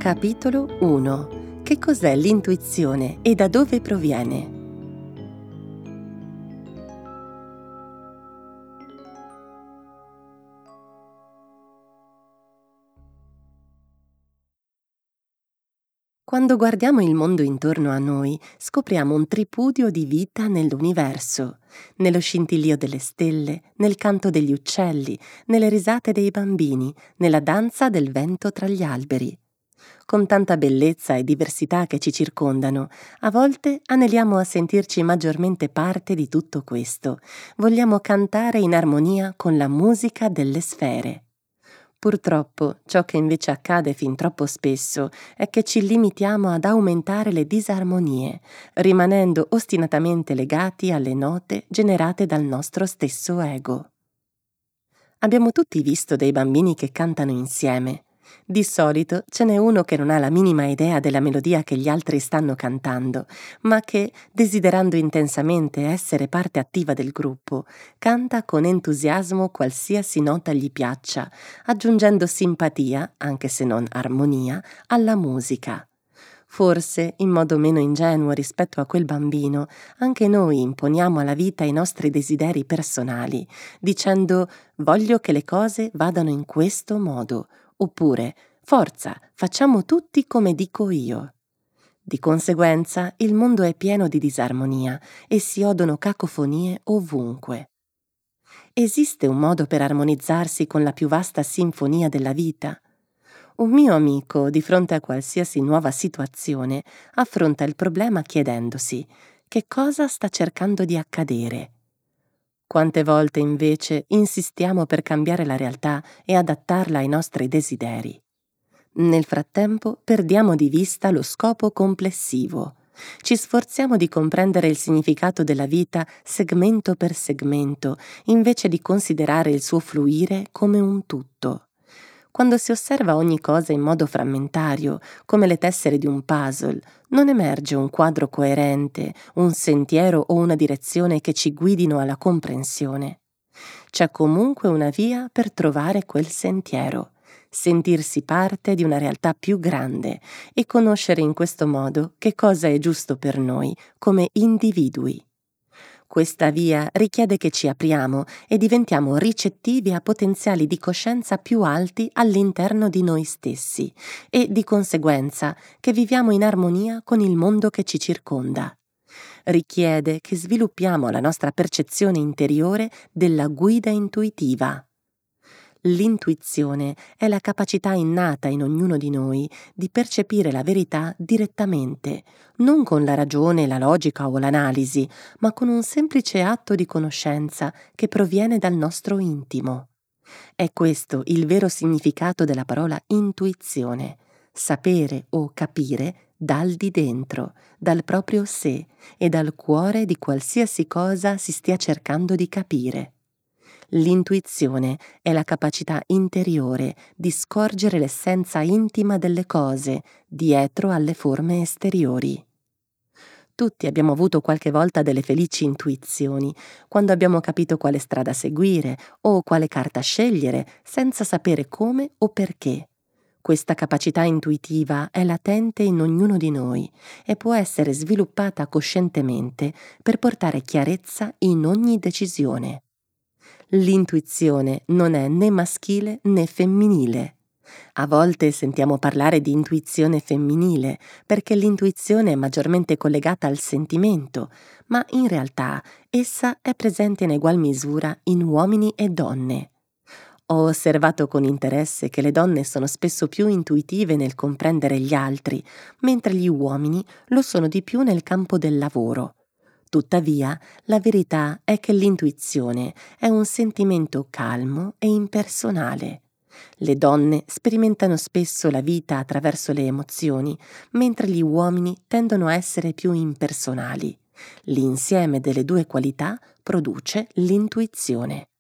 Capitolo 1. Che cos'è l'intuizione e da dove proviene? Quando guardiamo il mondo intorno a noi, scopriamo un tripudio di vita nell'universo, nello scintillio delle stelle, nel canto degli uccelli, nelle risate dei bambini, nella danza del vento tra gli alberi. Con tanta bellezza e diversità che ci circondano, a volte aneliamo a sentirci maggiormente parte di tutto questo. Vogliamo cantare in armonia con la musica delle sfere. Purtroppo, ciò che invece accade fin troppo spesso è che ci limitiamo ad aumentare le disarmonie, rimanendo ostinatamente legati alle note generate dal nostro stesso ego. Abbiamo tutti visto dei bambini che cantano insieme. Di solito ce n'è uno che non ha la minima idea della melodia che gli altri stanno cantando, ma che, desiderando intensamente essere parte attiva del gruppo, canta con entusiasmo qualsiasi nota gli piaccia, aggiungendo simpatia, anche se non armonia, alla musica. Forse, in modo meno ingenuo rispetto a quel bambino, anche noi imponiamo alla vita i nostri desideri personali, dicendo «voglio che le cose vadano in questo modo», oppure «forza, facciamo tutti come dico io». Di conseguenza, il mondo è pieno di disarmonia e si odono cacofonie ovunque. Esiste un modo per armonizzarsi con la più vasta sinfonia della vita? Un mio amico, di fronte a qualsiasi nuova situazione, affronta il problema chiedendosi che cosa sta cercando di accadere. Quante volte invece insistiamo per cambiare la realtà e adattarla ai nostri desideri. Nel frattempo perdiamo di vista lo scopo complessivo. Ci sforziamo di comprendere il significato della vita segmento per segmento, invece di considerare il suo fluire come un tutto. Quando si osserva ogni cosa in modo frammentario, come le tessere di un puzzle, non emerge un quadro coerente, un sentiero o una direzione che ci guidino alla comprensione. C'è comunque una via per trovare quel sentiero, sentirsi parte di una realtà più grande e conoscere in questo modo che cosa è giusto per noi come individui. Questa via richiede che ci apriamo e diventiamo ricettivi a potenziali di coscienza più alti all'interno di noi stessi e, di conseguenza, che viviamo in armonia con il mondo che ci circonda. Richiede che sviluppiamo la nostra percezione interiore della guida intuitiva. L'intuizione è la capacità innata in ognuno di noi di percepire la verità direttamente, non con la ragione, la logica o l'analisi, ma con un semplice atto di conoscenza che proviene dal nostro intimo. È questo il vero significato della parola intuizione, sapere o capire dal di dentro, dal proprio sé e dal cuore di qualsiasi cosa si stia cercando di capire. L'intuizione è la capacità interiore di scorgere l'essenza intima delle cose dietro alle forme esteriori. Tutti abbiamo avuto qualche volta delle felici intuizioni, quando abbiamo capito quale strada seguire o quale carta scegliere, senza sapere come o perché. Questa capacità intuitiva è latente in ognuno di noi e può essere sviluppata coscientemente per portare chiarezza in ogni decisione. L'intuizione non è né maschile né femminile. A volte sentiamo parlare di intuizione femminile perché l'intuizione è maggiormente collegata al sentimento, ma in realtà essa è presente in egual misura in uomini e donne. Ho osservato con interesse che le donne sono spesso più intuitive nel comprendere gli altri, mentre gli uomini lo sono di più nel campo del lavoro. Tuttavia, la verità è che l'intuizione è un sentimento calmo e impersonale. Le donne sperimentano spesso la vita attraverso le emozioni, mentre gli uomini tendono a essere più impersonali. L'insieme delle due qualità produce l'intuizione.